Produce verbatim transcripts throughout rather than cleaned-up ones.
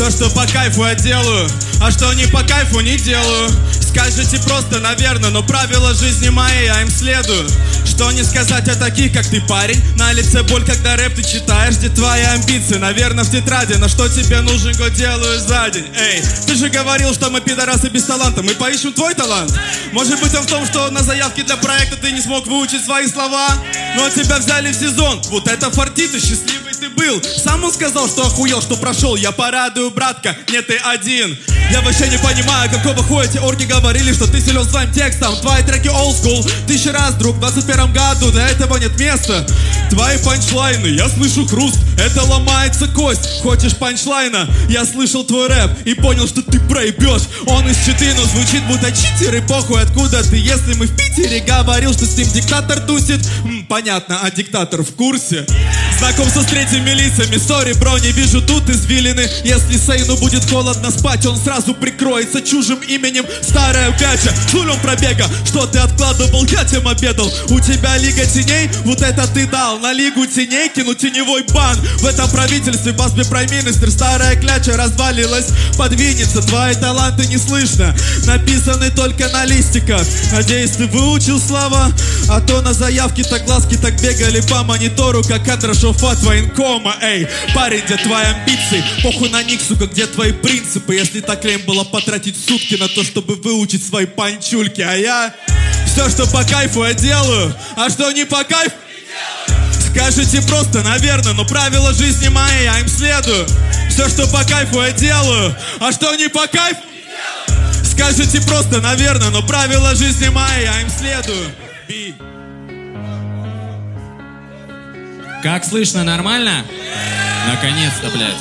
Все, что по кайфу я делаю, а что не по кайфу не делаю. Скажите просто, наверное, но правила жизни моей я им следую. Что не сказать о таких, как ты, парень? На лице боль, когда рэп ты читаешь. Где твои амбиции? Наверное, в тетради. Но что тебе нужен год делаю за день? Эй, ты же говорил, что мы пидорасы без таланта. Мы поищем твой талант. Может быть, он в том, что на заявке для проекта ты не смог выучить свои слова. Но тебя взяли в сезон. Вот это фартит, и счастливый ты был. Сам он сказал, что охуел, что прошел. Я порадую, братка, не ты один. Я вообще не понимаю, какого хуя эти орки говорили, что ты силен своим текстом. Твои треки old school, тысячи раз, друг, в двадцать первом году для этого нет места. Твои панчлайны, я слышу хруст, это ломается кость. Хочешь панчлайна? Я слышал твой рэп и понял, что ты проебешь. Он из Читы, но звучит будто читер. И похуй, откуда ты, если мы в Питере. Говорил, что с ним диктатор тусит. М, понятно, а диктатор в курсе. Знакомство с третьими лицами, сори, бро, не вижу тут извилины. Если Сейну будет холодно спать, он сразу прикроется чужим именем. Старая кляча, нулем пробега, что ты откладывал, я тем обедал. У тебя лига теней, вот это ты дал. На лигу теней кину теневой бан. В этом правительстве басби прайм-министр. Старая кляча развалилась, подвинется. Твои таланты не слышно, написаны только на листиках. Надеюсь, ты выучил слова, а то на заявке-то глазки так бегали по монитору, как Андрашов от военкома. Эй, парень, где твои амбиции? Похуй на них, сука, где твои принципы? Если так лень было потратить сутки на то, чтобы выучить свои панчульки. А я все, что по кайфу я делаю, а что не по кайфу скажите просто, наверное, но правила жизни моей я им следую. Все, что по кайфу я делаю, а что не по кайфу скажите просто, наверное, но правила жизни моей я им следую. Би. Как слышно, нормально? Наконец-то, блядь.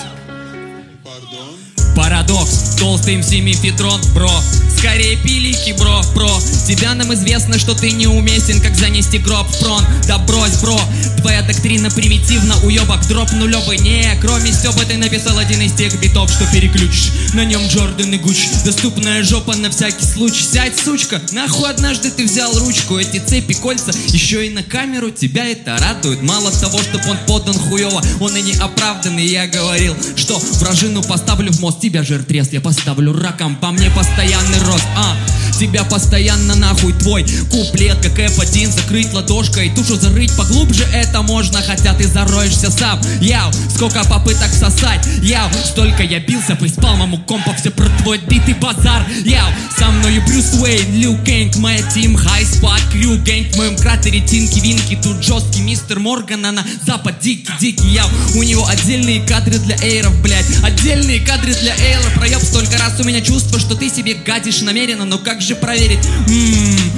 Парадокс, толстый эм си мифедрон, бро. Скорее пилики, бро, бро. Тебя нам известно, что ты неуместен, как занести гроб в трон. Да брось, бро, твоя доктрина примитивна, уебок, дроп нулевый. Не, кроме Стёба ты написал один из тех битов, что переключишь. На нем Джордан и Гуч, доступная жопа на всякий случай. Сядь, сучка, нахуй однажды ты взял ручку. Эти цепи, кольца, еще и на камеру тебя это радует. Мало того, чтоб он подан хуёво, он и не оправданный. Я говорил, что вражину поставлю в мост, тебя жертрест я поставлю раком. По мне постоянный рост, а тебя постоянно нахуй твой куплет, как эф один, закрыть ладошкой, тушу зарыть поглубже это можно, хотя ты зароешься сам. Яу, сколько попыток сосать, яу, столько я бился, приспал маму компа, все про твой битый базар. Яу, со мною Брюс Уэйн, Лил Кэнг, моя тим, хай спад, крю, гэнг, в моем кратере тинки-винки, тут жесткий мистер Морган, а на запад дикий-дикий, яу, у него отдельные кадры для эйров, блять, отдельные кадры для эйров, проеб столько раз, у меня чувство, что ты себе гадишь намеренно, но как же проверить? М-м-м.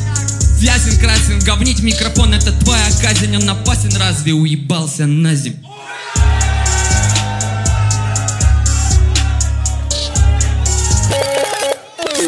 Ясен, красен, говнить микрофон, это твоя казнь, он опасен, разве уебался на землю?